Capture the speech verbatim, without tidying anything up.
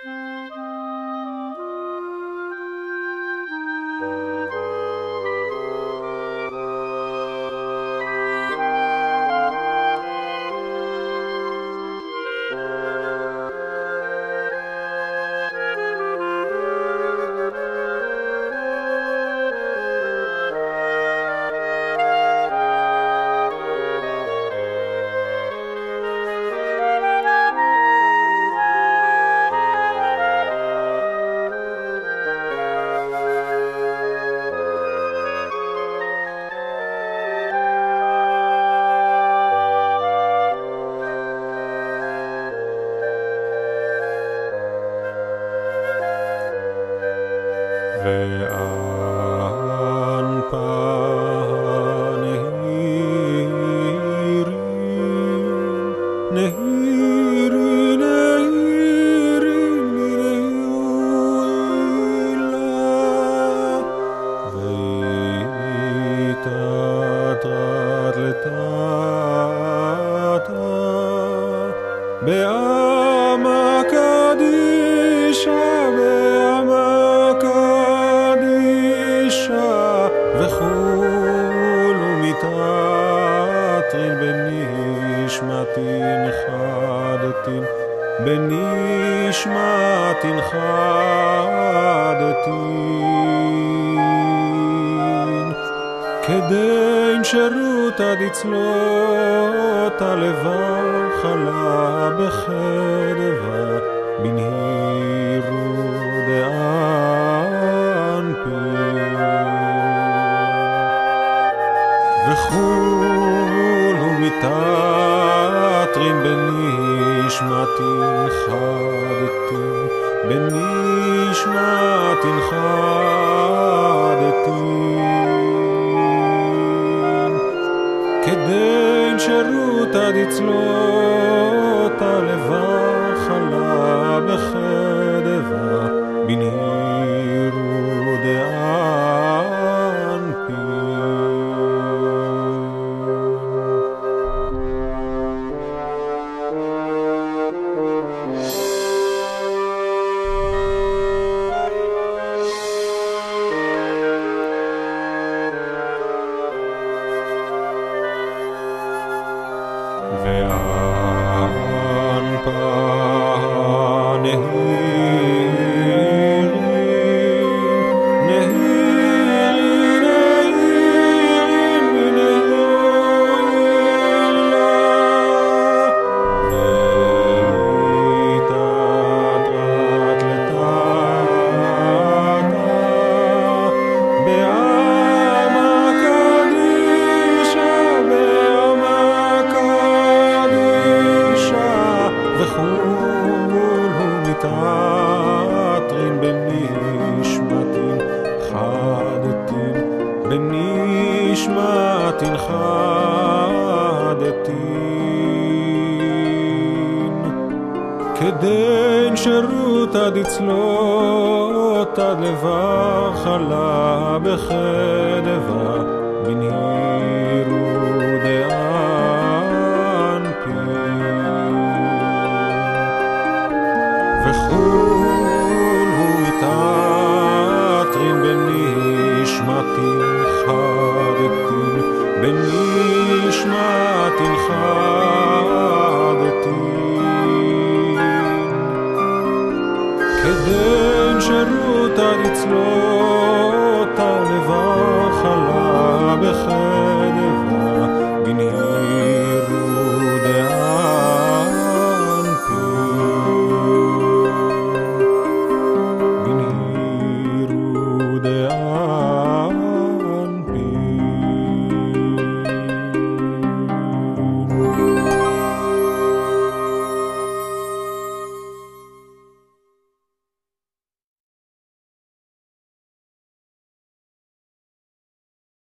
ואן פנהירי, נהירי, נהירי, נהילה, ואיתתת לטאטה, בעמה קדישה, וכולו מתעטרין בנשמתין חדתין, בנשמתין חדתין, כדין שרותה דצלות הלבב חלה בחדווה, בנהירו דאן פיר, וכולו מתעטרין בנשמתין חדתין, בנשמתין חדתין, כדין שרותה דצלות הלבב חלה בחדווה, בנהירו דאן פיר. ואן מתעטרין בנשמתין חדתין, בנשמתין חדתין, כדין שרותה דצלות עד לבב חלה בחדווה, בנהירו דאן פיר, וכולו מתעטרין בנשמתין חדתין, בנשמתין חדתין, כדין שרותה דצלות